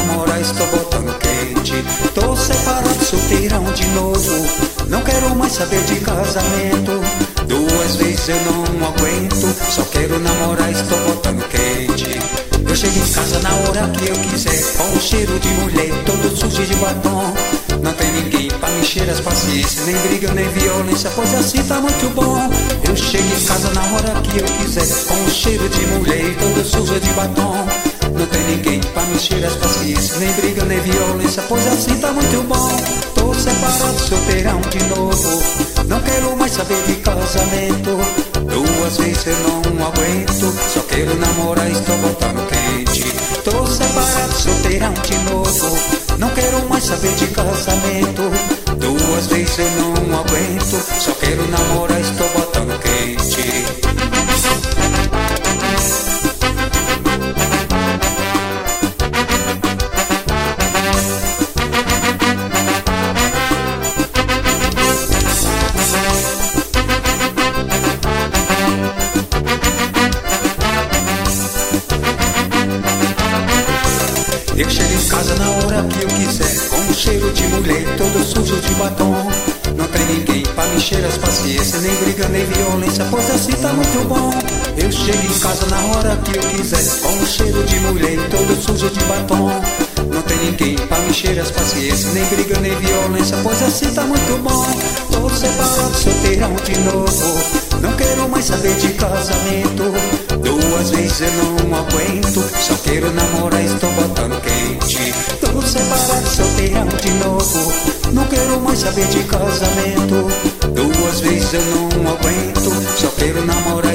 namorar, estou botando quente. Tô separado, solteirão de novo, não quero mais saber de casamento. 2 vezes eu não aguento, só quero namorar, estou botando quente. Eu chego em casa na hora que eu quiser, com o cheiro de mulher, todo sujo de batom. Não tem ninguém pra me encher as paciências, nem briga, nem violência, pois assim tá muito bom. Eu chego em casa na hora que eu quiser, com o cheiro de mulher, todo sujo de batom. Não tem ninguém pra me encher as paciências, nem briga, nem violência, pois assim tá muito bom. Tô separado, solteirão de novo, não quero mais saber de casamento. 2 vezes eu não aguento, só quero namorar, estou botando quente. Tô separado, solteirão de novo, não quero mais saber de casamento. 2 vezes eu não aguento, só quero namorar, estou botando quente. Eu chego em casa na hora que eu quiser, com um cheiro de mulher, todo sujo de batom. Não tem ninguém pra me encher as paciências, nem briga, nem violência, pois assim tá muito bom. Eu chego em casa na hora que eu quiser, com um cheiro de mulher, todo sujo de batom. Não tem ninguém pra me encher as paciências, nem briga, nem violência, pois assim tá muito bom. Tô separado, solteirão de novo, não quero mais saber de casamento. 2 vezes eu não aguento, só quero namorar, estou botando quente. Tô separado, solteirão de novo, não quero mais saber de casamento. 2 vezes eu não aguento, só quero namorar,